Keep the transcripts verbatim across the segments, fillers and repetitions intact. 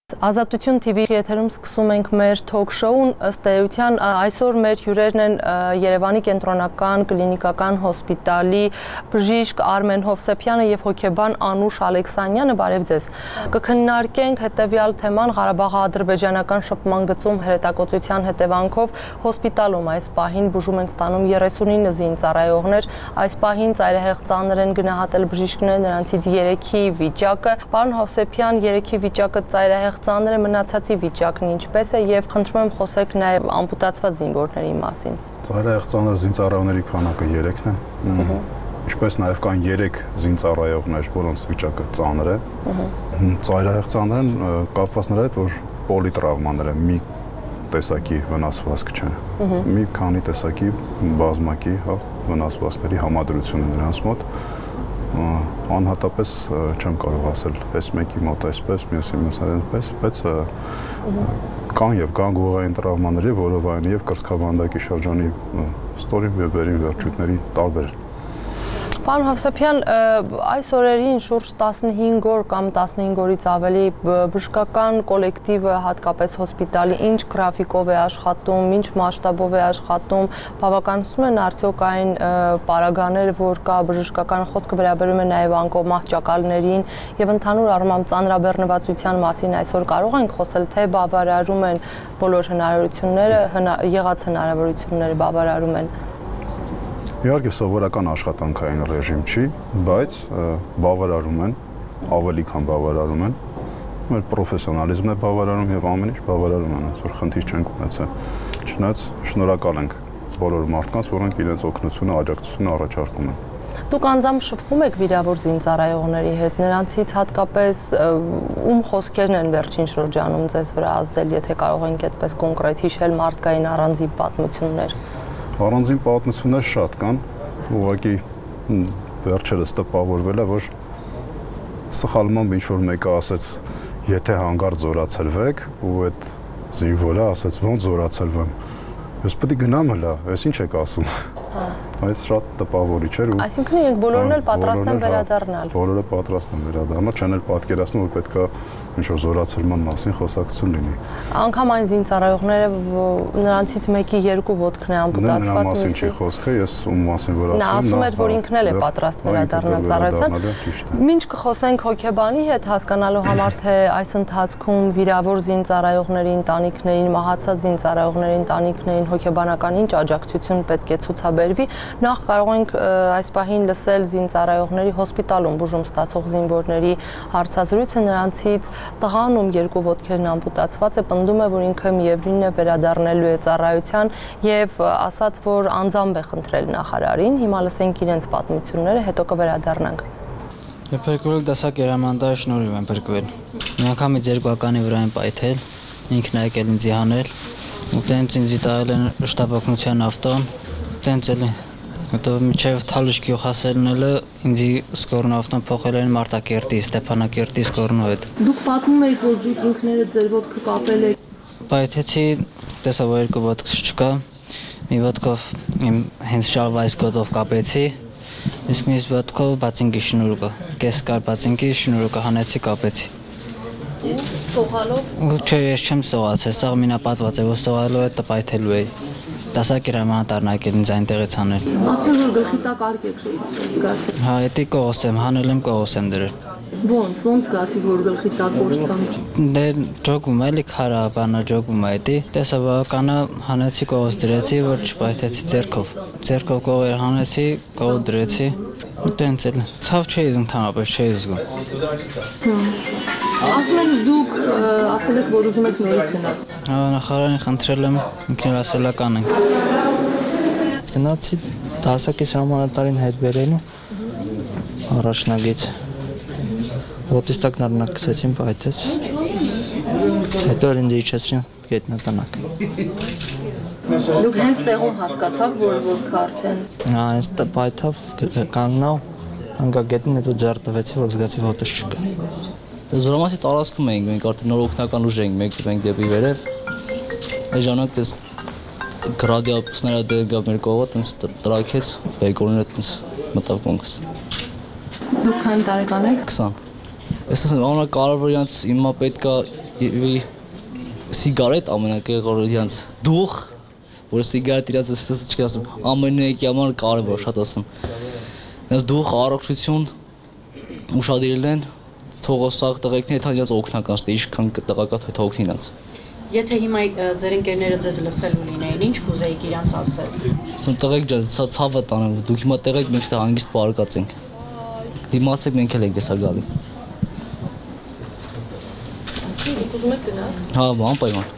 Ազատություն T V եթերում սկսում ենք մեր թոք շոուն, ըստ էության այսօր մեր հյուրերն են Երևանի կենտրոնական կլինիկական հոսպիտալի բժիշկ Արմեն Հովսեփյանը եւ հոգեբան Անուշ Ալեքսանյանը, բարև ձեզ։ Կքննարկենք հետեւյալ թեման Ղարաբաղ-ադրբեջանական շփման գծում հրետակոծության հետևանքով հոսպիտալում այս պահին բուժում են ստանում երեսունինը զինծառայողներ, այս պահին ծայրահեղ ծանր են գնահատել բժիշկները, նրանցից երեքի վիճակը։ Պարոն Հովսեփյան, երեքի վիճակը ծայրահեղ ծանր է, մնացածի վիճակն ինչպես է եւ խնդրում եմ խոսեք նաեւ ամպուտացված զինվորների մասին։ Ծայրահեղ ծանր զինծառայողների քանակը երեքն է։ Ինչպես նաեւ կան երեք զինծառայողներ, որոնց վիճակը ծանր է։ Ծայրահեղ ծանր են կապված նրա հետ, որ պոլիտրավմաներ են, մի տեսակի վնասվածք չեն։ Մի քանի տեսակի բազմակի վնասվածքների համադրություն է նրանց մոտ։ Անհատապես չեմ կարող ասել այս մեկի մոտ այսպես, մյուսի մյուս այնպես, բայց կան եւ կան գողային տրավմաների, որովայնի եւ կրծքավանդակի շրջանի ստորին վեբերին վերջույթների տարբեր։ Պարոն Հովսեփյան, այս օրերին շուրջ տասնհինգ օր կամ տասնհինգ օրից ավելի բժշկական կոլեկտիվը հատկապես հոսպիտալի ինչ գրաֆիկով է աշխատում, ինչ մասշտաբով է աշխատում, բավականացնում են արդյոք այն պարագաները, որ կա բժշկական խոսքը վերաբերում է նաև անկոմահճակալներին եւ ընդհանուր առմամբ ծանրաբեռնվածության մասին այսօր կարող ենք խոսել, թե բավարարում են բոլոր հնարավորությունները, եղած հնարավորությունները բավարարում են։ Իհարկե սովորական աշխատանքային ռեժիմ չի, բայց բավարարում են, ավելի քան բավարարում են, մեր պրոֆեսիոնալիզմն է բավարարում եւ ամեն ինչ բավարարում են, որ խնդիր չենք ունեցել։ Չնայած շնորհակալ ենք բոլոր մարդկանց, որոնք իրենց օգնությունը, աջակցությունը առաջարկում են։ Դուք անձամբ շփվում եք վիրավոր զինծառայողների հետ, նրանցից հատկապես ում խոսքերն են վերջին շրջանում ձեզ վրա ազդել, եթե կարող ենք այդպես կոնկրետ հիշել մարդկային առանձին պատմություններ։ Առանձին պատմություններ շատ կան, ուղղակի վերջերս տպավորվել է, որ սխալմամբ ինչ-որ մեկը ասեց, եթե հանգարտ զորացրվեք, ու այդ զինվորը ասեց, ոնց զորացրվեմ, ես պետք է գնամ հլա, ես ինչ եք ասում, այս շատ տպավորիչ էր։ Այսինքն իրենք բոլորն էլ պատրաստ են վերադառնալ։ Բոլորը պատրաստ են վերադառնալ, չեն էլ պատկերացնում, որ պետք է ինչ-որ զորացրման մասին խոսակցություն լինի։ Անգամ այն զինծառայողները, նրանցից մեկի երկու ոտքն է ամպուտացված։ Նրա մասին չի խոսքը, ես ում մասին որ ասում եմ։ Նա ասում էր, որ ինքն էլ է պատրաստ վերադառնալ ծառայության։ Մինչ կխոսենք հոգեբանի հետ, հասկանալու համար, թե այս ընթացքում վիրավոր զինծառայողների ընտանիքներին, մահացած զինծառայողների ընտանիքներին հոգեբանական ինչ աջակցություն պետք է ցուցաբերվի, նախ կարող ենք այս պահին լսել զինծառայողների հոսպիտալում բուժում ստացող զինվորների հարցազրույցը, նրանցից տղան, ում երկու ոտքերն ամպուտացված է, պնդում է, որ ինքը միևնույնն է վերադառնալու է ծառայության եւ ասաց, որ անձամբ է խնդրել նախարարին։ Հիմա լսենք իրենց պատմությունները, հետո կվերադառնանք։ Ես փրկվել դասակ երամանդայի շնորհիվ եմ փրկվել։ Միանգամից երկու ականի վրա եմ պայթել, ինքն է եկել ինձ հանել, ու տենց ինձ տալ են շտաբօգնության ավտոն, տենց էլ հետո միջև Թալիշ գյուղ հասելնելը ինձ սկորն ավտոն փոխել են Մարտակերտի, Ստեփանակերտի սկորնու հետ։ Դուք պատմում եք, որ դուք ինքներդ ձեր ոտքը կապել եք։ Պայթեցի, տեսա, որ երկու ոտքս չկա, մի ոտքով իմ հենց շալվայս գոտով կապեցի, իսկ մյուս ոտքով բացինկի շնուրուկը, կես կար բացինկի շնուրուկը հանեցի, կապեցի։ Սողալով։ Չէ, ես չեմ սողացել, սաղ մինապատված է, որ սողալով է տպայթելու է։ Դասակ երամանատարն եկել ինձ այնտեղից հանել։ Ասում եմ, որ գլխի տակ արկ եք զգացել։ Հա, էդի կողոս եմ, հանել եմ, կողոս եմ դրել։ Ոնց, ոնց զգացի, որ գլխի տակ կոշտ կամ։ Դե ջոգում էլի քարա բանա ջոգում է էդի։ Տեսա բավականա հանեցի կողոս դրեցի, որ չպայթեցի ձեռքով։ Ձեռքով կողեր հանեցի, կողո դրեցի։ Տենց էլ ցավ չէի ընդհանրապես չէի զգում։ Ասում են դուք ասել եք, որ ուզում եք նորից գնալ։ Հա, նախարարին խնդրել եմ, ինքն էլ ասելական ենք։ Գնացի դասակից հրամանատարին հետ բերելու առաջնագից։ Ոտից տակ նարնակցեցին, պայթեց։ Հետո էլ ինձ իջեցրին գետնատանակ։ Դուք հենց տեղում հասկացաք, որ ոտքը արդեն։ Հա, հենց պայթավ, կանգնա, հանգա գետնին, հետո ձեռ տվեցի, որ զգացի ոտս չկա։ Զորամասի տարածքում էինք, մենք արդեն նոր օգնական ուժ էինք, մեկ մենք դեպի վերև։ Այս ժամանակ տես գրադիապուսները դեպի մեր կողը տենց տրակեց, բեկորները տենց մտավ կոնքս։ Դուք քանի տարեկան եք։ քսան։ Ես ասեմ, ամենակարևորը իրանց հիմա պետք է սիգարետ ամենակեղծ իրանց դուխ, որ սիգարետ իրանց էս չկա ասում, ամենեկի համար կարևոր շատ ասում։ Իրանց դուխ, առողջություն ուշադրել են, թող սաղ տղեկները թա իրանց օգնական ստե, ինչքան տղակա թող օգնի իրանց։ Եթե հիմա ձեր ընկերները ձեզ լսել ունենային, ինչ կուզեիք իրանց ասել։ Ասում տղեկ ջան, ցավը տանեմ, դուք հիմա տեղեք մենք ստե հանգիստ պարկած ենք։ Դիմացեք մենք էլ ենք էսա գալի։ Ուզում եք գնալ։ Հա, անպայման։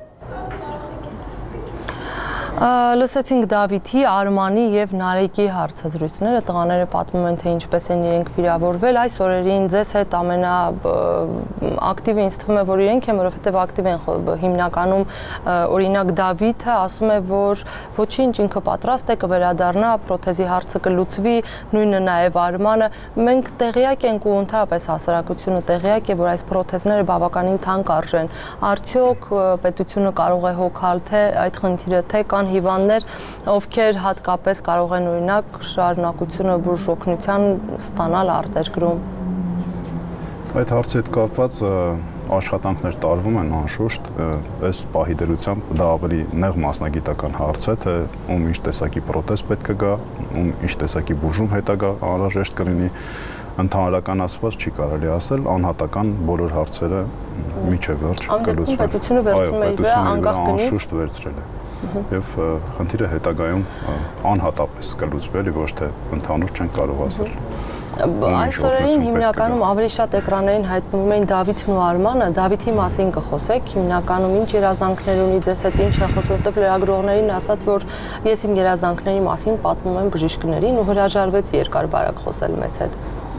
Լսեցինք Դավիթի, Արմանի եւ Նարեկի հարցազրույցները, տղաները պատմում են, թե ինչպես են իրենք վիրավորվել։ Այս օրերին ձեզ հետ ամենաակտիվը ինձ թվում է, որ իրենք են, որովհետեւ ակտիվ են հիմնականում օրինակ Դավիթը ասում է, որ ոչինչ ինքը պատրաստ է կվերադառնա, պրոթեզի հարցը կլուծվի, նույնը նաեւ Արմանը։ Մենք տեղյակ ենք ու ընդհանրապես հասարակությունը տեղյակ է, որ այս պրոթեզները բավականին թանկ արժեն։ Արդյոք պետությունը կարող է հոգալ թե այդ խնդիրը թե կան հիվանդներ, ովքեր հատկապես կարող են օրինակ շարունակությունը բուժօգնության ստանալ արտերկրում։ Այդ հարցի հետ կապված աշխատանքներ տարվում են անշուշտ, այս պահի դրությամբ դա ավելի նեղ մասնագիտական հարց է, թե ում ինչ տեսակի պրոթեզ պետք է գա, ում ինչ տեսակի բուժում հետագա անհրաժեշտ կլինի, ընդհանրական ասված չի կարելի ասել, անհատական բոլոր հարցերը միջև վերջ կլուծվեն։ Պետությունը վերցնում է իր վրա անկախ գնից։ Անշուշտ վերցրել է։ Եվ խնդիրը հետագայում անհատապես կլուծվի, ոչ թե ընդհանուր չեն կարող ասել։ Այս օրերին հիմնականում ավելի շատ էկրաններին հայտնվում էին Դավիթն ու Արմանը, Դավիթի մասին կխոսեք, հիմնականում ինչ երազանքներ ունի ձեզ հետ, ինչ է խոսում, որտեղ լրագրողներին ասաց, որ ես իմ երազանքների մասին պատմում եմ բժիշկներին ու հրաժարվեց երկար բարակ խոսել մեզ հետ։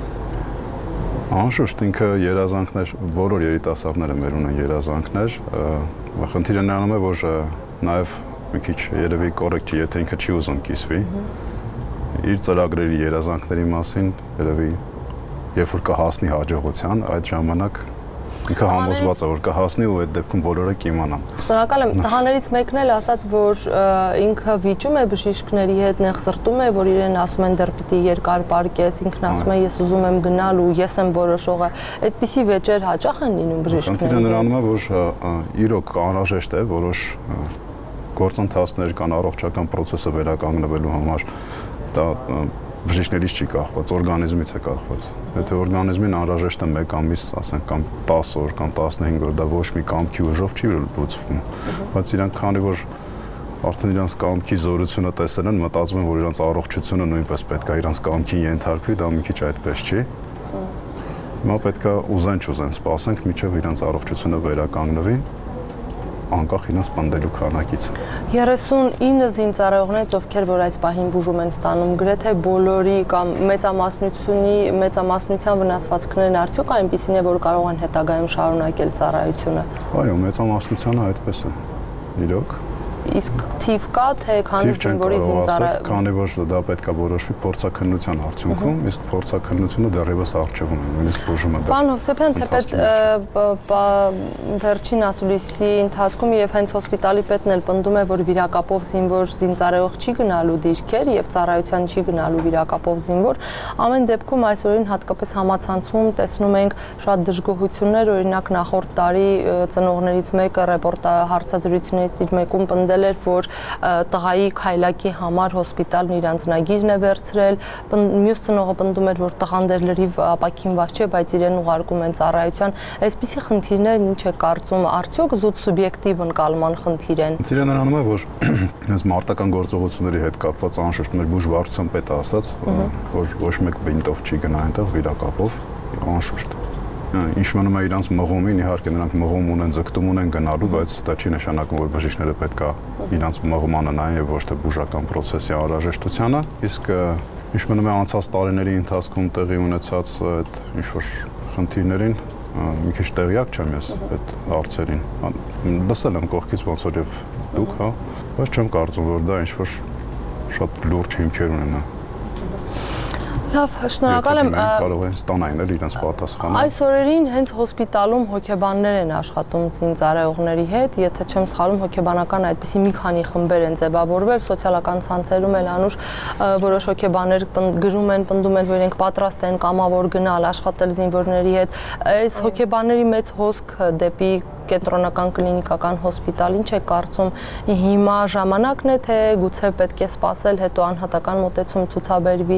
Անշուշտ ինքը երազանքներ, բոլոր երիտասարդները մեր ունեն երազանքներ, խնդիրը նրանում է, որ նաև մի քիչ երևի կոռեկտ չի, եթե ինքը չի ուզում կիսվի իր ծրագրերի երազանքների մասին, երևի երբ որ կհասնի հաջողության, այդ ժամանակ ինքը համոզված է, որ կհասնի ու այդ դեպքում բոլորը կիմանան։ Շնորհակալ եմ։ Տղաներից մեկն էլ ասաց, որ ինքը վիճում է բժիշկների հետ, նեղսրտում է, որ իրեն ասում են դեռ պիտի երկար պարկես, ինքն ասում է ես ուզում եմ գնալ ու ես եմ որոշողը։ Այդպիսի վեճեր հաճախ են լինում բժիշկների։ Խնդիրը նրանում է, որ իրոք անհրաժեշտ է որոշ գործընթացներ կան առողջական process-ը վերականգնվելու համար, դա բժիշկներից չի կախված, օրգանիզմից է կախված։ Եթե օրգանիզմին անհրաժեշտ է մեկ ամիս, ասենք, կամ տասը օր կամ տասնհինգ օր, դա ոչ մի կամքի ուժով չի լուծվում, բայց իրանք քանի որ արդեն իրանց կամքի զորությունը տեսել են, մտածում են, որ իրանց առողջությունը նույնպես պետք է իրանց կամքին ենթարկվի, դա մի քիչ այդպես չի։ Հիմա պետք է ուզեն չուզեն սպասենք, մինչև իրանց առողջությունը վերականգնվի, անկախ իրենց պնդելու քանակից։ երեսունինը զինծառայողներից, ովքեր որ այս պահին բուժում են ստանում, գրեթե բոլորի կամ մեծամասնությունի մեծամասնության վնասվածքներն արդյոք այնպիսին է, որ կարող են հետագայում շարունակել ծառայությունը։ Այո, մեծամասնությանը այդպես է։ Իրոք։ Իսկ թիվ կա, թե քանի զինվորի զինծառայող, քանի որ դա պետք է որոշվի փորձաքննության արդյունքում, իսկ փորձաքննությունը դեռևս առջևում է, նույնիսկ բուժումը դա։ Պարոն Հովսեփյան, թեպետ վերջին ասուլիսի ընթացքում եւ հենց հոսպիտալի պետն էլ պնդում է, որ վիրակապով զինվոր զինծառայող չի գնալու դիրքեր եւ ծառայության չի գնալու վիրակապով զինվոր, ամեն դեպքում այս օրերին հատկապես համացանցում տեսնում ենք շատ դժգոհություններ, օրինակ նախորդ տարի ծնողներից մեկը ռեպորտաժ հարցազրույցներից իր մեկում պնդել էր, որ տղայի քայլակի համար հոսպիտալն իր անձնագիրն է վերցրել, մյուս ծնողը պնդում էր, որ տղան դեռ լրիվ ապակինված չէ, բայց իրեն ուղարկում են ծառայության։ Այսպիսի խնդիրներ ինչ է կարծում, արդյոք զուտ սուբյեկտիվ ընկալման խնդիր են։ Խնդիրը նրանում է, որ այս մարտական գործողությունների հետ կապված անշուշտ մեր բուժվարչության պետը ասաց, որ ոչ մեկ բինտով չի գնա այնտեղ վիրակապով, անշուշտ։ Ինչ մնում է իրանց մղումին, իհարկե նրանք մղում ունեն, ձգտում ունեն գնալու, բայց դա չի նշանակում, որ բժիշկները պետք է իրանց մղմանը նայեն եւ ոչ թե բուժական process-ի անհրաժեշտությանը, իսկ ինչ մնում է անցած տարիների ընթացքում տեղի ունեցած այդ ինչ որ խնդիրներին, մի քիչ տեղյակ չեմ ես այդ հարցերին։ Լսել եմ կողքից ոնց որ եւ դուք, հա, բայց չեմ կարծում, որ դա ինչ որ շատ լուրջ հիմքեր ունենա։ Լավ, շնորհակալ եմ։ Կարող են ստանային էլ իրենց պատասխանը։ Այս օրերին հենց հոսպիտալում հոգեբաններ են աշխատում զինծառայողների հետ, եթե չեմ սխալվում, հոգեբանական այդպիսի մի քանի խմբեր են ձևավորվել, սոցիալական ցանցերում էլ անուշ որոշ հոգեբաններ գրում են, պնդում են, որ իրենք պատրաստ են կամավոր գնալ աշխատել զինվորների հետ։ Այս հոգեբանների մեծ հոսք դեպի կենտրոնական կլինիկական հոսպիտալ, ինչ է կարծում, հիմա ժամանակն է, թե գուցե պետք է սպասել, հետո անհատական մոտեցում ցուցաբերվի։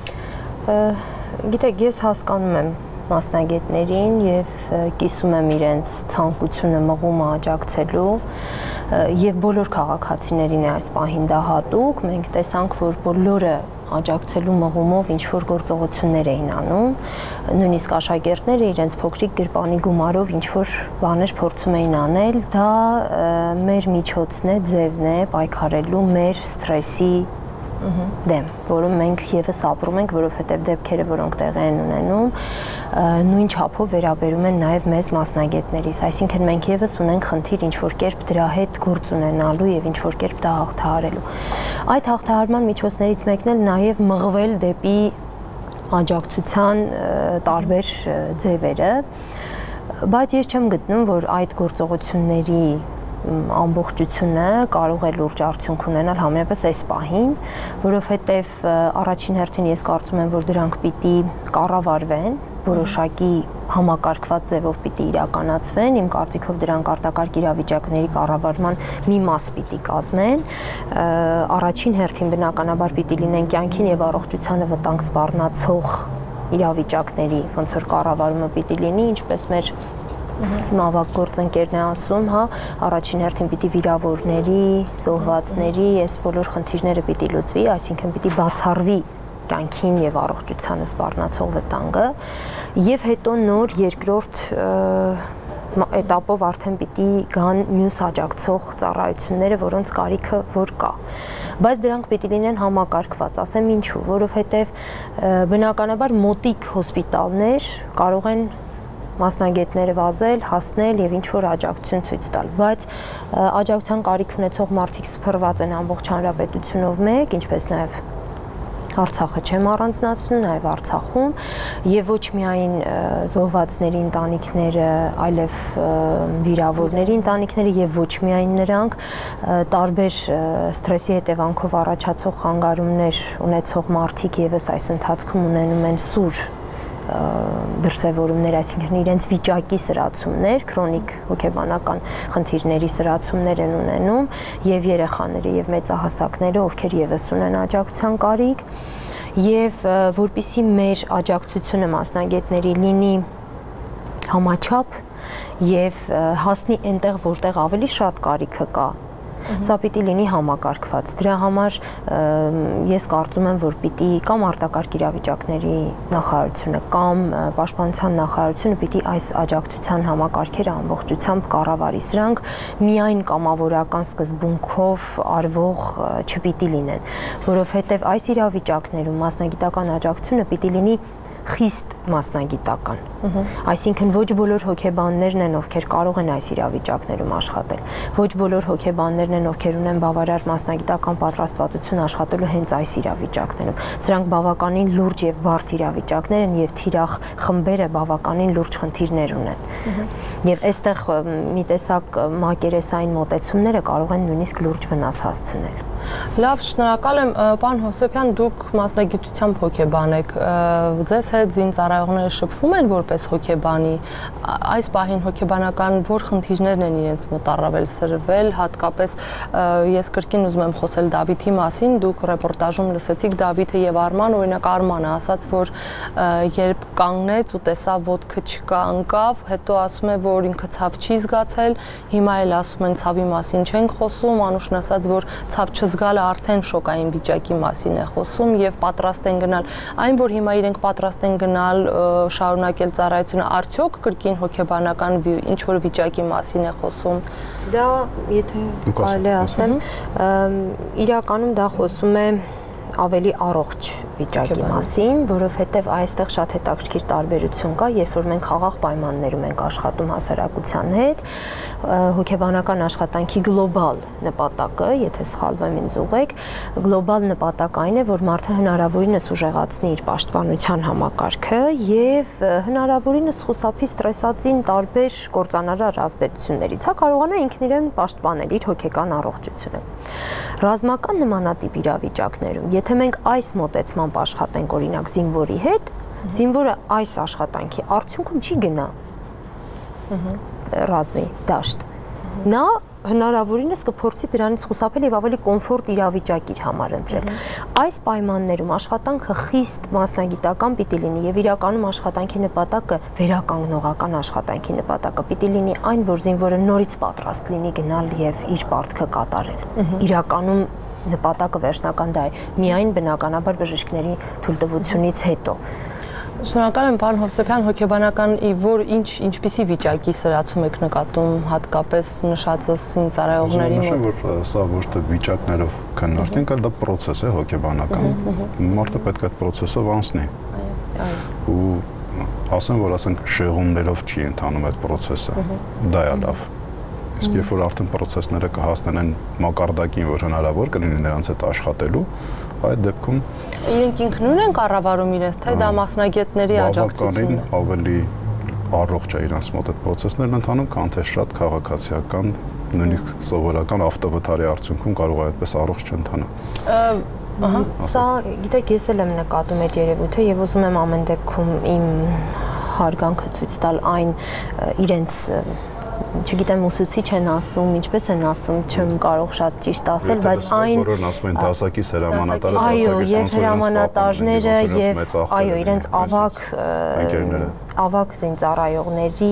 Գիտեք, ես հասկանում եմ մասնագետներին եւ կիսում եմ իրենց ցանկությունը մղումը աջակցելու եւ բոլոր քաղաքացիներին է այս պահին դա հատուկ։ Մենք տեսանք, որ բոլորը աջակցելու մղումով ինչ որ գործողություններ էին անում, նույնիսկ աշակերտները իրենց փոքրիկ գրպանի գումարով ինչ որ բաներ փորձում էին անել, դա մեր միջոցն է, ձևն է պայքարելու մեր սթրեսի դեմ, որում մենք եւս ապրում ենք, որովհետեւ դեպքերը, որոնք տեղի են ունենում, նույն չափով վերաբերում են նաեւ մեզ մասնագետներից, այսինքն մենք եւս ունենք խնդիր ինչ որ կերպ դրա հետ գործ ունենալու եւ ինչ որ կերպ դա հաղթահարելու։ Այդ հաղթահարման միջոցներից մեկն էլ նաեւ մղվել դեպի աջակցության տարբեր ձևերը, բայց ես չեմ գտնում, որ այդ գործողությունների ամբողջությունը կարող է լուրջ արդյունք ունենալ համենայնպես այս պահին, որովհետև առաջին հերթին ես կարծում եմ, որ դրանք պիտի կառավարվեն, որոշակի համակարգված ձևով պիտի իրականացվեն, իմ կարծիքով դրանք արտակարգ իրավիճակների կառավարման մի մաս պիտի կազմեն, առաջին հերթին բնականաբար պիտի լինեն կյանքին եւ առողջությանը վտանգ սպառնացող իրավիճակների, ոնց որ կառավարումը պիտի լինի, ինչպես մեր Մավակ գործընկերն է ասում, հա, առաջին հերթին պիտի վիրավորների, զոհվածների, այս բոլոր խնդիրները պիտի լուծվի, այսինքն պիտի բացառվի կյանքին եւ առողջությանը սպառնացող վտանգը, եւ հետո նոր երկրորդ էտապով արդեն պիտի գան մյուս աջակցող ծառայությունները, որոնց կարիքը որ կա։ Բայց դրանք պիտի լինեն համակարգված, ասեմ ինչու, որովհետեւ բնականաբար մոտիկ հոսպիտալներ կարող են մասնագետները վազել, հասնել եւ ինչ որ աջակցություն ցույց տալ, բայց աջակցության կարիք ունեցող մարդիկ սփռված են ամբողջ հանրապետությունով մեկ, ինչպես նաեւ Արցախը չեմ առանձնացնում, նաեւ Արցախում եւ ոչ միայն զոհվածների ընտանիքները, այլև վիրավորների ընտանիքները եւ ոչ միայն նրանք, տարբեր սթրեսի հետևանքով առաջացող խանգարումներ ունեցող մարդիկ եւս այս ընթացքում ունենում են սուր դրսևորումներ, այսինքն իրենց վիճակի սրացումներ, քրոնիկ հոգեբանական խնդիրների սրացումներ են ունենում եւ երեխաները եւ մեծահասակները, ովքեր եւս ունեն աջակցության կարիք, եւ որպիսի մեր աջակցությունը մասնագետների լինի համաչափ եւ հասնի այնտեղ, որտեղ ավելի շատ կարիքը կա, սա պիտի լինի համակարգված։ Դրա համար ես կարծում եմ, որ պիտի կամ արտակարգ իրավիճակների նախարարությունը կամ պաշտպանության նախարարությունը պիտի այս աջակցության համակարգերը ամբողջությամբ կառավարի։ Սրանք միայն կամավորական սկզբունքով արվող չպիտի լինեն, որովհետև այս իրավիճակներում մասնագիտական աջակցությունը պիտի լինի խիստ մասնագիտական, այսինքն ոչ բոլոր հոգեբաններն են, ովքեր կարող են այս իրավիճակներում աշխատել, ոչ բոլոր հոգեբաններն են, ովքեր ունեն բավարար մասնագիտական պատրաստվածություն աշխատելու հենց այս իրավիճակներում, սրանք բավականին լուրջ եւ բարդ իրավիճակներ են եւ թիրախ խմբերը բավականին լուրջ խնդիրներ ունեն, եւ այստեղ մի տեսակ մակերեսային մոտեցումները կարող են նույնիսկ լուրջ վնաս հասցնել։ Լավ, շնորհակալ եմ, պարոն Հովսեփյան, դուք մասնագիտությամբ հոգեբան եք, ձեզ հետ զինծառայողները շփվում են որպես հոգեբանի, այս պահին հոգեբանական որ խնդիրներն են իրենց մոտ առավել սրվել, հատկապես ես կրկին ուզում եմ խոսել Դավիթի մասին, դուք ռեպորտաժում լսեցիք Դավիթը եւ Արման, օրինակ Արմանը ասաց, որ երբ կանգնեց ու տեսավ ոտքը չկա, ընկավ, հետո ասում է, որ ինքը ցավ չի զգացել, հիմա էլ ասում են ցավի մասին չենք խոսում, Անուշն ասաց, որ ցավ չզգալը արդեն շոկային վիճակի մասին է խոսում եւ պատրաստ են գնալ, այն որ հիմա իրենք պատրաստ են գնալ շարունակել ծառայությունը, արդյոք կրկին հոգեբանական ինչ որ վիճակի մասին է խոսում։ Դա, եթե կարելի ասեմ, իրականում դա խոսում է ավելի առողջ վիճակի մասին, որովհետև այստեղ շատ հետաքրքիր տարբերություն կա, երբ որ մենք խաղաղ պայմաններում ենք աշխատում հասարակության հետ, հոգեբանական աշխատանքի գլոբալ նպատակը, եթե սխալվեմ ինձ ուղղեք, գլոբալ նպատակը այն է, որ մարդը հնարավորինս ուժեղացնի իր պաշտպանության համակարգը եւ հնարավորինս խուսափի ստրեսածին տարբեր կործանարար ազդեցություններից, հա կարողանա ինքն իրեն պաշտպանել իր հոգեկան առողջությունը։ Ռազմական նմանատիպ իրավիճակներում, եթե մենք այս մոտեցմամբ աշխատենք օրինակ զինվորի հետ, զինվորը այս աշխատանքի արդյունքում չի գնա ռազմի դաշտ։ Նա հնարավորինս կփորձի դրանից խուսափել եւ ավելի կոմֆորտ իրավիճակ իր համար ընտրել։ Այս պայմաններում աշխատանքը խիստ մասնագիտական պիտի լինի եւ իրականում աշխատանքի նպատակը վերականգնողական աշխատանքի նպատակը պիտի լինի այն, որ զինվորը նորից պատրաստ լինի գնալ եւ իր պարտքը կատարել։ Իրականում նպատակը վերջնական դա է, միայն բնականաբար բժիշկների թույլտվությունից հետո։ Շնորհակալ եմ, պարոն Հովսեփյան, հոգեբանական որ ինչ ինչպիսի վիճակի սրացում եք նկատում, հատկապես նշածս զինծառայողների մոտ։ Որ սա ոչ թե վիճակներով քննարկենք, այլ դա process է հոգեբանական։ Մարդը պետք է այդ process-ով անցնի։ Ու ասեմ, որ ասենք շեղումներով չի ընթանում այդ process-ը։ Դա է լավ։ Իսկ երբ որ արդեն process-ները կհասնեն մակարդակին, որ հնարավոր կլինի նրանց հետ աշխատելու, այդ դեպքում իրենք ինքնուրույն են կառավարում իրենց, թե դա մասնագետների աջակցությունն է։ Ավելի առողջ է իրենց մոտ այդ process-ներն ընթանում, քան թե շատ քաղաքացիական, նույնիսկ սովորական ավտովթարի արդյունքում կարող է այդպես առողջ չընթանա։ Ահա, սա գիտեք, ես էլ եմ նկատում այդ երևույթը եւ ուզում եմ ամեն դեպքում իմ հարգանքը ցույց տալ այն իրենց չգիտեմ ուսուցիչ են ասում, ինչպես են ասում, չեմ կարող շատ ճիշտ ասել, բայց այն բոլորն ասում են դասակիս հրամանատարը, դասակիս հրամանատարները եւ այո, իրենց ավակ ավակ զինծառայողների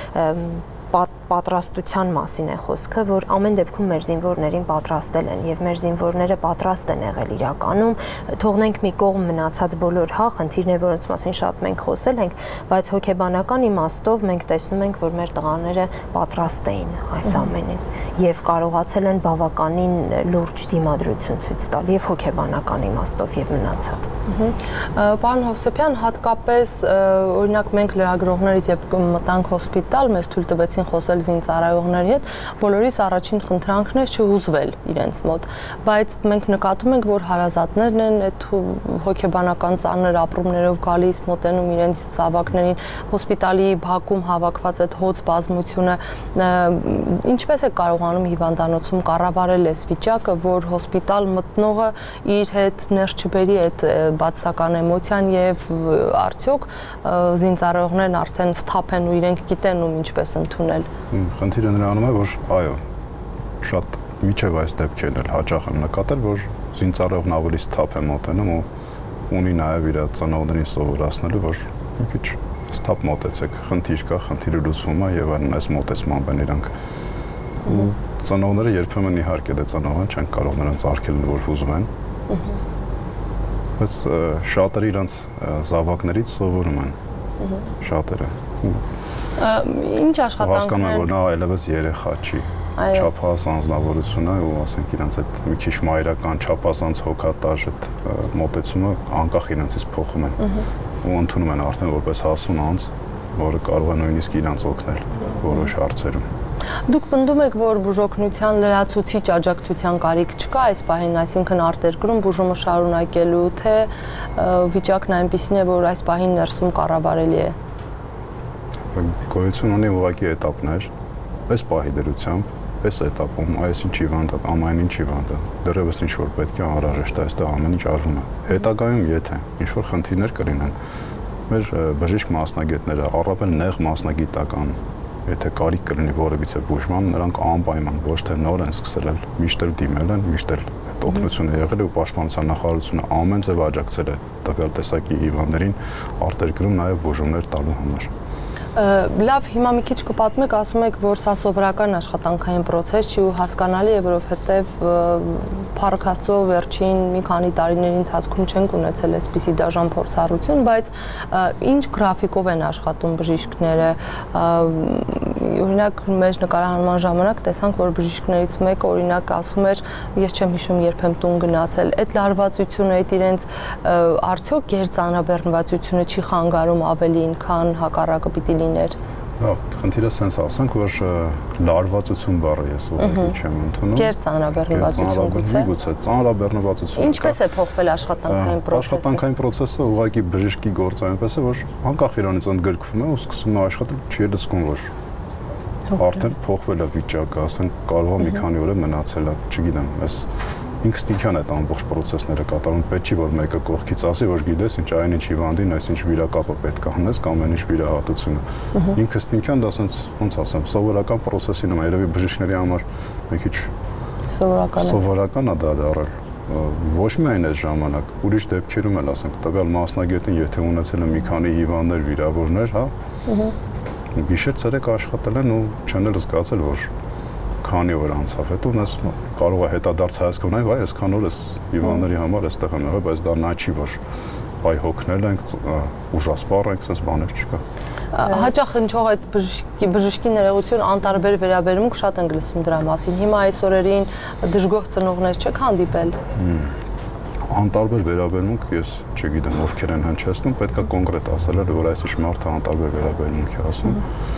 պատրաստության մասին է խոսքը, որ ամեն դեպքում մեր զինվորներին պատրաստել են եւ մեր զինվորները պատրաստ են եղել իրականում, թողնենք մի կողմ մնացած բոլոր հա խնդիրներ, որոնց մասին շատ մենք խոսել ենք, բայց հոգեբանական իմաստով մենք տեսնում ենք, որ մեր տղաները պատրաստ էին այս ամենին եւ կարողացել են բավականին լուրջ դիմադրություն ցույց տալ եւ հոգեբանական իմաստով եւ մնացած։ Պարոն Հովսեփյան, հատկապես օրինակ մենք լրագրողներից երբ մտանք հոսպիտալ, մեզ թույլ տվեցին խոսել զինծառայողների հետ, բոլորիս առաջին խնդրանքն է չհուզվել իրենց մոտ, բայց մենք նկատում ենք, որ հարազատներն են այդ հոգեբանական ծանր ապրումներով գալիս, մոտենում իրենց զավակներին, հոսպիտալի բակում հավաքված այդ հոծ բազմությունը, ինչպես է կարողանում հիվանդանոցում կառավարել այս վիճակը, որ հոսպիտալ մտնողը իր հետ ներս չբերի այդ բացասական էմոցիան եւ արդյոք զինծառայողներն արդեն սթափ են ու իրենք գիտեն ում ինչպես ընդունել։ Խնդիրը նրանում է, որ այո, շատ միջև այս դեպքերն էլ հաճախ եմ նկատել, որ զինծառայողն ավելի սթափ է մոտենում ու ունի նաև իր ծնողներին սովորացնելու, որ մի քիչ սթափ մոտեցեք, խնդիր կա, խնդիրը լուծվում է եւ այլն, այս մոտեցմամբ են իրանք։ Ծնողները երբեմն իհարկե դե ծնողն չեն կարող նրանց արգելել, որ ուզում են։ Բայց շատերը իրանց զավակներից սովորում են։ Շատերը։ Ինչ աշխատանք հասկանում են, որ նա այլևս երեխա չի։ Չափահաս անձնավորությունը ու ասենք իրանց այդ մի քիչ մայրական չափազանց հոգատար այդ մոտեցումը անկախ իրանցից փոխում են ու ընդունում են արդեն որպես հասուն անձ, որը կարող է նույնիսկ իրանց օգնել որոշ հարցերում։ Դուք պնդում եք, որ բուժօգնության լրացուցիչ աջակցության կարիք չկա այս պահին, այսինքն արտերկրում բուժումը շարունակելու, թե վիճակն այնպիսին է, որ այս պահին ներսում կառավարելի է։ Գոյություն ունի ուղղակի էտապներ, այս պահի դրությամբ, այս էտապում, այսինչ հիվանդը, ամեն ինչ հիվանդը, դեռևս ինչ որ պետք է անհրաժեշտ է, այստեղ ամեն ինչ արվում է։ Հետագայում եթե ինչ որ խնդիրներ կլինեն, մեր բժիշկ մասնագետները, առավել նեղ մասնագիտական, եթե կարիք կլինի որևիցե բուժման, նրանք անպայման ոչ թե նոր են սկսել, միշտ էլ դիմել են, միշտ էլ այդ օգնությունը եղել է ու պաշտպանության նախարարությունը ամեն ձև աջակցել է տվյալ տեսակի հիվանդներին արտերկրում նաև բուժումներ տալու համար։ Լավ, հիմա մի քիչ կպատմեք, ասում եք, որ սա սովորական աշխատանքային process չի ու հասկանալի է, որովհետև Փառք Աստծո վերջին մի քանի տարիների ընթացքում չենք ունեցել այսպիսի դաժան փորձառություն, բայց ինչ գրաֆիկով են աշխատում բժիշկները։ Օրինակ մեր նկարահանման ժամանակ տեսանք, որ բժիշկներից մեկը օրինակ ասում էր, ես չեմ հիշում երբ եմ տուն գնացել, այդ լարվածությունը, այդ իրենց արդյոք գերծանրաբեռնվածությունը չի խանգարում ավելին, քան հակառակը պիտի լիներ։ Լավ, խնդիրը sense ասենք, որ լարվածություն բառը ես ուղղակի չեմ ընդունում։ Գերծանրաբեռնվածություն գուցե։ Գուցե ծանրաբեռնվածություն։ Ինչպես է փոխվել աշխատանքային process-ը։ Աշխատանքային process-ը ուղղակի բժշկի գործը այնպես է, որ անկախ իրանից ընդգրկվում է ու սկսում է աշխատել, չի լսվում, որ արդեն փոխվել է վիճակը, ասենք կարող է մի քանի օր մնացել է, չգիտեմ, այս ինքստինքյան այդ ամբողջ process-ները կատարում, պետք չի որ մեկը կողքից ասի, որ գիտես, ինչ այն ինչ հիվանդին, այսինչ վիրակապը պետք է հանես կամ այն ինչ վիրահատությունը։ Ինքստինքյան դա ասենց ոնց ասեմ, սովորական process-ի նման, երևի բժիշկների համար մի քիչ սովորական է։ Սովորական է դա դառել։ Ոչ միայն այս ժամանակ, ուրիշ դեպքերում էլ ասենք, տվյալ մասնագետին եթե ունեցել է մի քանի հիվանդներ, վիրավորներ, հա։ Գիշեր-ցերեկ աշխատել են ու չեն էլ զգացել, որ քանի օր անցավ, հետո նես կարող է հետադարձ հայացք ունենալ, այ այսքան օր էս հիվանդների համար էստեղ եմ եղել, բայց դա նա չի, որ այ հոգնել ենք, ուժասպառ ենք, sense բաներ չկա։ Հաճախ հնչող այդ բժշկի բժշկի ներողություն անտարբեր վերաբերմունք շատ ենք լսում դրա մասին։ Հիմա այս օրերին դժգոհ ծնողներ չեք հանդիպել։ Անտարբեր վերաբերմունք ես չգիտեմ ովքեր են հնչեցնում, պետք է կոնկրետ ասել, որ այսիշ մարդը անտարբեր վերաբերմունք է ասում,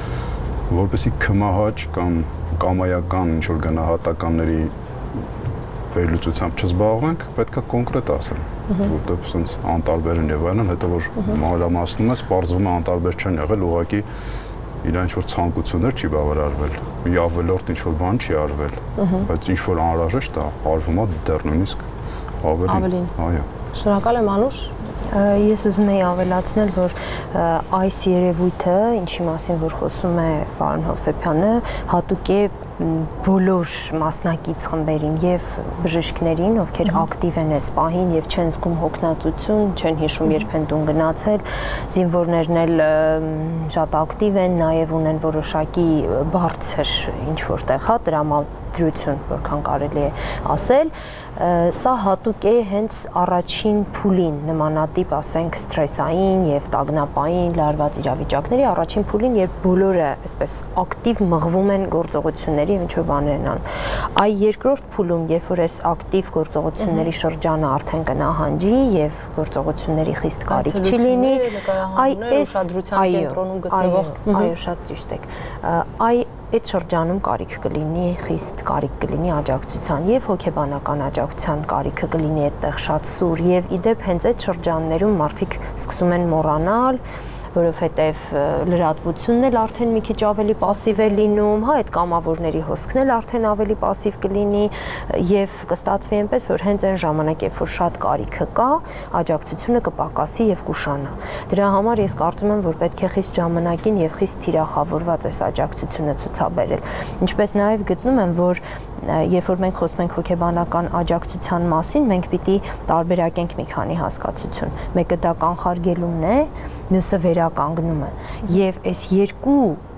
որպեսզի քմահաճ կամ կամայական ինչ որ գնահատականների վերլուծությամբ չզբաղվենք, պետք է կոնկրետ ասել, որտեղ sense անտարբեր են եւ այլն, հետո որ մանրամասնում ես, պարզվում է անտարբեր չեն եղել, ուղղակի իր ինչ որ ցանկություններ չի բավարարվել, մի ավելորդ ինչ որ բան չի արվել, բայց ինչ որ անհրաժեշտ է, արվում է դեռ նույնիսկ ավելին։ Այո։ Շնորհակալ եմ Անուշ։ Ես ուզում եի ավելացնել, որ այս երևույթը, ինչի մասին որ խոսում է պարոն Հովսեփյանը, հատուկ է բոլոր մասնակից խմբերին եւ բժիշկներին, ովքեր ակտիվ են այս պահին եւ չեն զգում հոգնածություն, չեն հիշում երբ են տուն գնացել, զինվորներն էլ շատ ակտիվ են, նաեւ ունեն որոշակի բարձր ինչ որտեղ հա տրամադրություն, որքան կարելի է ասել, սա հատուկ է հենց առաջին փուլին նմանատիպ, ասենք, սթրեսային եւ տագնապային լարված իրավիճակների առաջին փուլին, երբ բոլորը այսպես ակտիվ մղվում են գործողությունների եւ ինչ-որ բաներ են անում։ Այ երկրորդ փուլում, երբ որ այս ակտիվ գործողությունների շրջանը արդեն կնահանջի եւ գործողությունների խիստ կարիք չի լինի, այ այս ուշադրության կենտրոնում գտնվող, այո, շատ ճիշտ եք։ Այ այդ շրջանում կարիք կլինի, խիստ կարիք կլինի աջակցության եւ հոգեբանական աջակցության կարիքը կլինի այդտեղ շատ սուր եւ իդեպ հենց այդ շրջաններում մարդիկ սկսում են մոռանալ, որովհետև լրատվությունն էլ արդեն մի քիչ ավելի пассив է լինում, հա, այդ կամավորների հոսքն էլ արդեն ավելի пассив կլինի եւ կստացվի այնպես, որ հենց այն ժամանակ, երբ որ շատ կարիքը կա, աջակցությունը կպակասի եւ կուշանա։ Դրա համար ես կարծում եմ, որ պետք է խիստ ժամանակին եւ խիստ թիրախավորված այս աջակցությունը ցուցաբերել։ Ինչպես նաեւ գտնում եմ, որ երբ որ մենք խոսում ենք հոգեբանական աջակցության մասին, մենք պիտի տարբերակենք մի քանի հասկացություն։ Մեկը դա կանխարգելումն է, մյուսը վերականգնումը։ Եվ այս երկու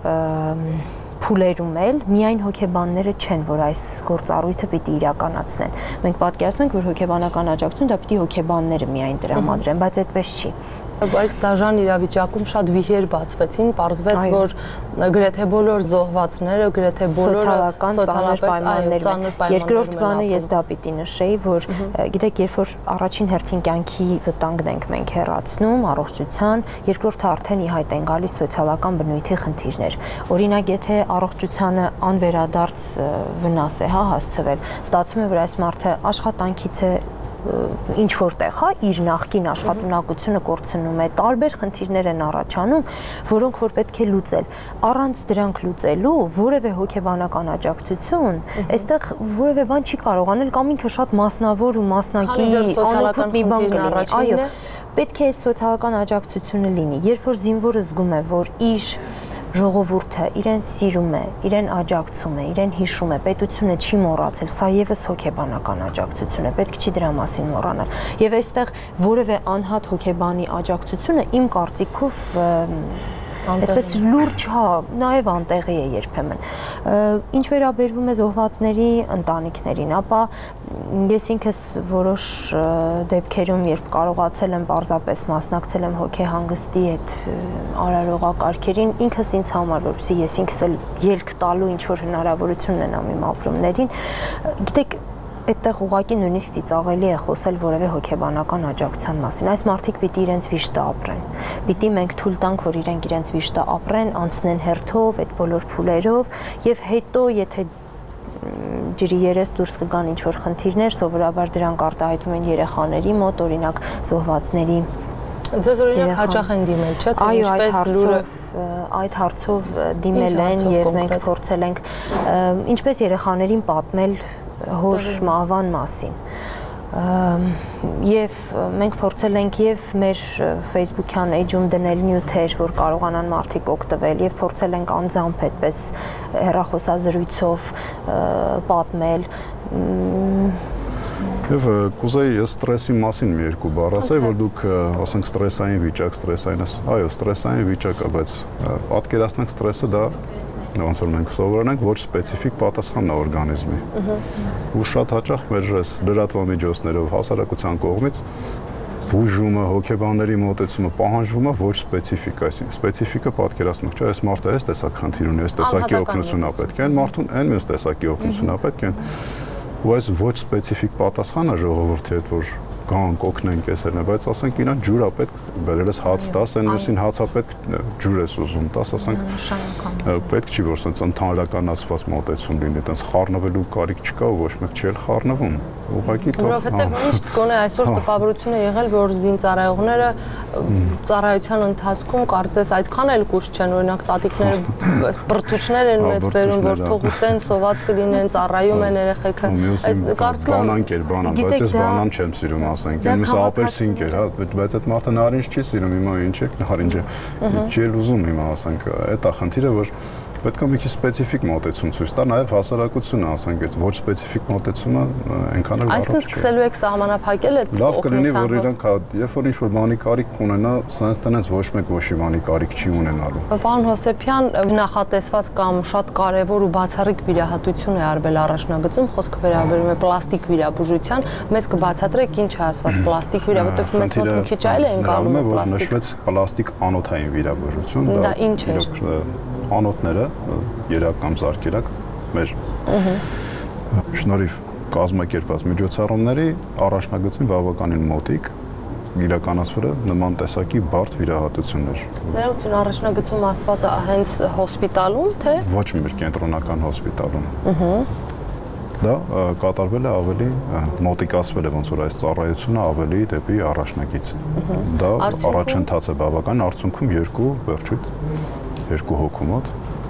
փուլերում էլ միայն հոգեբանները չեն, որ այս գործառույթը պիտի իրականացնեն։ Մենք պատկերացնում ենք, որ հոգեբանական աջակցություն դա պիտի հոգեբանները միայն տրամադրեն, բայց այդպես չի։ Բայց դաժան իրավիճակում շատ վիհեր բացվեցին, պարզվեց, որ գրեթե բոլոր զոհվածները, գրեթե բոլորը սոցիալական պայմաններում են։ Երկրորդ բանը ես դա պիտի նշեի, որ գիտեք, երբ որ առաջին հերթին կյանքի վտանգն ենք մենք հեռացնում, առողջության, երկրորդը արդեն ի հայտ են գալիս սոցիալական բնույթի խնդիրներ։ Օրինակ, եթե առողջությանը անվերադարձ վնաս է հա հասցվել, ստացվում է, որ այս մարդը աշխատանքից է ինչ որտեղ, հա, իր նախկին աշխատունակությունը կորցնում է, տարբեր խնդիրներ են առաջանում, որոնք որ պետք է լուծել։ Առանց դրանք լուծելու որևէ հոգեբանական աջակցություն, այստեղ որևէ բան չի կարող անել կամ ինքը շատ մասնավոր ու մասնակի անօգուտ մի բան կլինի։ Այո, պետք է սոցիալական աջակցությունը լինի։ Երբ որ զինվորը զգում է, որ իր ժողովուրդը իրեն սիրում է, իրեն աջակցում է, իրեն հիշում է, պետությունը չի մոռացել, սա եւս հոգեբանական աջակցություն է, պետք չի դրա մասին մոռանալ։ Եվ այստեղ որևէ անհատ հոգեբանի աջակցությունը իմ կարծիքով Այդպես լուրջ, հա, նաև անտեղի է երբեմն։ Ինչ վերաբերվում է զոհվածների ընտանիքներին, ապա ես ինքս որոշ դեպքերում, երբ կարողացել եմ պարզապես մասնակցել եմ հոգեհանգստի այդ արարողակարգերին, ինքս ինձ համար, որպեսզի ես ինքս էլ ելք տալու ինչ որ հնարավորություն ունենամ իմ ապրումներին, գիտեք, այդտեղ ուղղակի նույնիսկ ծիծաղելի է խոսել որևէ հոգեբանական աջակցության մասին։ Այս մարդիկ պիտի իրենց վիշտը ապրեն։ Պիտի մենք թույլ տանք, որ իրենք իրենց վիշտը ապրեն, անցնեն հերթով, այդ բոլոր փուլերով, եւ հետո եթե ջրի երես դուրս կգան ինչ որ խնդիրներ, սովորաբար դրանք արտահայտվում են երեխաների մոտ, օրինակ զոհվածների։ Ձեզ օրինակ հաճախ են դիմել, չէ՞, թե ինչպես լուրը այդ հարցով դիմել են եւ մենք փորձել ենք ինչպես երեխաներին պատմել հոր մահվան մասին։ Եվ մենք փորձել ենք եւ մեր Facebook-յան էջում դնել նյութեր, որ կարողանան մարդիկ օգտվել, եւ փորձել ենք անձամբ այդպես հեռախոսազրույցով պատմել։ Եվ կուզեի ես ստրեսի մասին մի երկու բառ ասեի, որ դուք ասենք ստրեսային վիճակ, ստրեսային, այո, ստրեսային վիճակ է, բայց պատկերացնենք ստրեսը դա ոնց որ մենք սովորել ենք ոչ սպეციფიկ պատասխանն է օրգանիզմի։ Ու շատ հաճախ մեր այս լրատվամիջոցներով հասարակության կողմից բուժումը, հոգեբանների մոտեցումը պահանջվում է ոչ սպეციფიկ, այսինքն սպეციფիկը պատկերացնենք, չէ՞, այս մարդը այս տեսակ խնդիր ունի, այս տեսակի օգնություն է պետք, այն մարդուն այն մյուս տեսակի օգնություն է պետք, ու այս ոչ սպეციფიկ պատասխանը ժողովրդի հետ որ գանք օգնենք էսերն է, բայց ասենք իրան ջուր է պետք, բերելես հաց տաս, այն մյուսին հաց է պետք, ջուր ես ուզում տաս, ասենք պետք չի որ սենց ընդհանրականացված մոտեցում լինի, այտենց խառնվելու կարիք չկա ու ոչ մեկ չի էլ խառնվում, ուղղակի թող։ Որովհետև միշտ գոնե այսօր տպավորություն է եղել, որ զինծառայողները ծառայության ընթացքում կարծես այդքան էլ կուշ չեն, օրինակ տատիկները բրդուճներ են մեծ բերում, որ թող ուտեն, սոված կլինեն, ծառայում են երեխեքը։ Այդ կարծում եմ բանան կեր, բանան, բայց ես բանան չեմ սիրում ասենք, ինձ ապելսին կեր, հա, բայց այդ մարդը նարինջ չի սիրում, հիմա ինչ է, նարինջը չի էլ ուզում հիմա ասենք, այդ է խնդիրը, որ պետք է մի քիչ սպეციფიկ մոտեցում ցույց տա, նաև հասարակությունը, ասենք, այդ ոչ սպеციფიկ մոտեցումը այնքան էլ այսինքն սկսելու եք սահմանափակել այդ լավ կլինի, որ իրանք երբ որ ինչ-որ բանի կարիք կունենա, սենց տնից ոչ մեկ ոչի բանի կարիք չի ունենալու։ Պարոն Հովսեփյան, նախատեսված կամ շատ կարևոր ու բացառիկ վիրահատություն է արվել առաջնագծում, խոսքը վերաբերում է պլաստիկ վիրաբուժության, մեզ կբացատրեք ինչ է ասված պլաստիկ վիրա, որտեղ մեզ մոտ մի քիչ այլ է ընկալում է պլաստիկ։ Նշվեց պլաստիկ անոթային վիրաբուժություն, դա ինչ է։ Անոթները երակ կամ զարկերակ մեր շնորհիվ կազմակերպված միջոցառումների առաջնագծին բավականին մոտիկ իրականացվել է նման տեսակի բարդ վիրահատություններ։ Ներողություն, առաջնագծում ասված է հենց հոսպիտալում, թե ոչ մեր կենտրոնական հոսպիտալում։ Դա կատարվել է ավելի մոտիկացվել է ոնց որ այս ծառայությունը ավելի դեպի առաջնագիծ։ Դա առաջընթաց է բավական, արդյունքում երկու վերջույթ երկու հոգու մոտ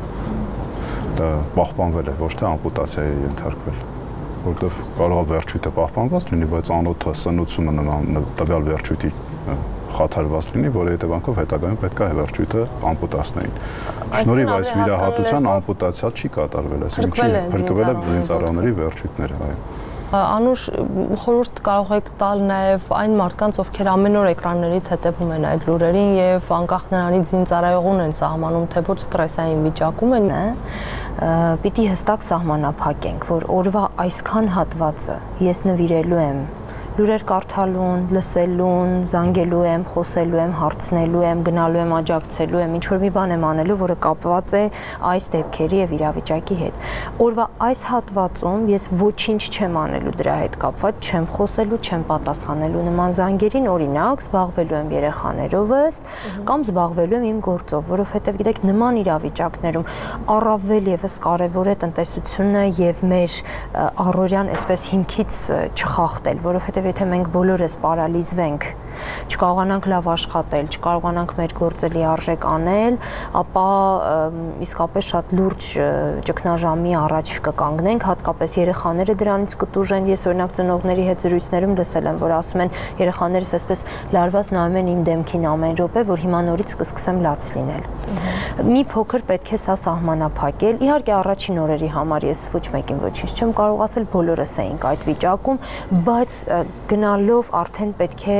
պահպանվել է, ոչ թե ամպուտացիայի է ենթարկվել, որտեղ կարող է վերջույթը պահպանված լինի, բայց անոթը սնուցումը նման տվյալ վերջույթի խաթարված լինի, որի հետևանքով հետագայում պետք է վերջույթը ամպուտացնեին։ Շնորհիվ այս վիրահատության ամպուտացիա չի կատարվել, այսինքն փրկվել է զինծառայողների վերջույթները, այո։ Անուշ խորհուրդ կարող եք տալ նաև այն մարդկանց, ովքեր ամեն օր էկրաններից հետևում են այդ լուրերին եւ անկախ նրանից զինծառայողուն են սահմանում, թե ոչ ստրեսային վիճակում են, պիտի հստակ սահմանափակենք, որ օրվա այսքան հատվածը ես նվիրելու եմ լուրեր կարդալուն, լսելուն, զանգելու եմ, խոսելու եմ, հարցնելու եմ, գնալու եմ, աջակցելու եմ, ինչ որ մի բան եմ անելու, որը կապված է այս դեպքերի եւ իրավիճակի հետ։ Օրվա այս հատվածում ես ոչինչ չեմ անելու դրա հետ կապված, չեմ խոսելու, չեմ պատասխանելու նման զանգերին, օրինակ, զբաղվելու եմ երեխաներովս կամ զբաղվելու եմ իմ գործով, որովհետեւ գիտեք, նման իրավիճակներում առավել եւս կարեւոր է տնտեսությունը եւ մեր առօրյան այսպես հիմքից չխախտել, որովհետեւ եթե մենք բոլորս պարալիզվենք, չկարողանանք լավ աշխատել, չկարողանանք մեր գործը լիարժեք անել, ապա իսկապես շատ լուրջ ճգնաժամի առաջ կկանգնենք, հատկապես երեխաները դրանից կտուժեն։ Ես օրինակ ծնողների հետ զրույցներում լսել եմ, որ ասում են երեխաներս այսպես լարված նայում են իմ դեմքին ամեն րոպե, որ հիմա նորից կսկսեմ լաց լինել։ Մի փոքր պետք է սա սահմանափակել։ Իհարկե առաջին օրերի համար ես ոչ մեկին ոչինչ չեմ կարող ասել, բոլորս էինք այդ վիճակում, բայց գնալով արդեն պետք է սա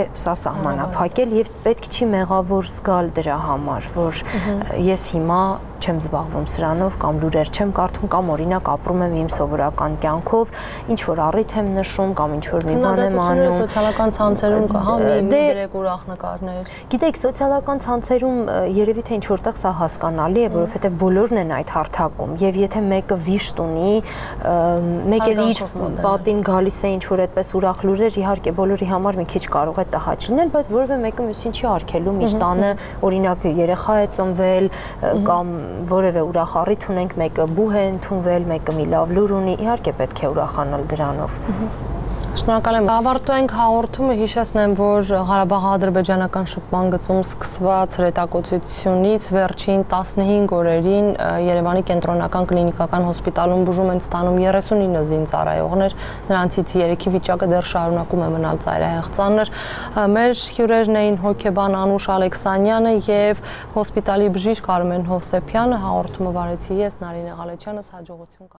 սահմանափակել եւ պետք չի մեղավոր զգալ դրա համար, որ ես հիմա չեմ զբաղվում սրանով կամ լուրեր չեմ կարդում կամ օրինակ ապրում եմ իմ սովորական կյանքով, ինչ որ առիթ եմ նշում կամ ինչ որ մի բան եմ անում։ Սոցիալական ցանցերում կա հա մի դրեք ուրախ նկարներ։ Գիտեք, սոցիալական ցանցերում երևի թե ինչ որտեղ սա հասկանալի է, որովհետեւ բոլորն են այդ հարթակում եւ եթե մեկը վիշտ ունի, մեկ էլ իր պատին գալիս է ինչ որ այդպես ուրախ լուրեր, իհարկե բոլորի համար մի քիչ կարող է տհաճ լինել, բայց որևէ մեկը մյուսին չի արգելում իր տանը օրինակ երեխա է ծնվել կամ որևէ ուրախ առիթ ունենք, մեկը բուհ է ընդունվել, մեկը մի լավ լուր ունի, իհարկե պետք է ուրախանալ դրանով։ Շնորհակալ եմ։ Ավարտենք հաղորդումը, հիշեցնեմ, որ Ղարաբաղ-ադրբեջանական շփման գծում սկսված հրետակոծությունից վերջին տասնհինգ օրերին Երևանի կենտրոնական կլինիկական հոսպիտալում բուժում են ստանում երեսունինը զինծառայողներ, նրանցից երեքի վիճակը դեռ շարունակում է մնալ ծայրահեղ ծանր։ Մեր հյուրերն էին հոգեբան Անուշ Ալեքսանյանը եւ հոսպիտալի բժիշկ Արմեն Հովսեփյանը, հաղորդումը վարեցի ես Նարինե Ղալեչյանս, հաջողություն։